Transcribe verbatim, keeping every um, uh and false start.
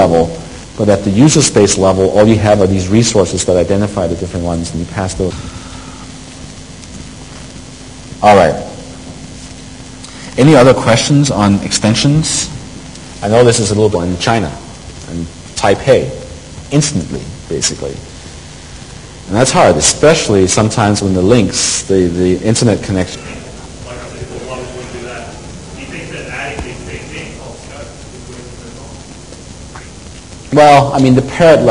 level, but at the user space level, all you have are these resources that identify the different ones, and you pass those. All right. Any other questions on extensions? I know this is a little bit in China, and Taipei, instantly, basically. And that's hard, especially sometimes when the links, the, the internet connection. Well, I mean, the parrot level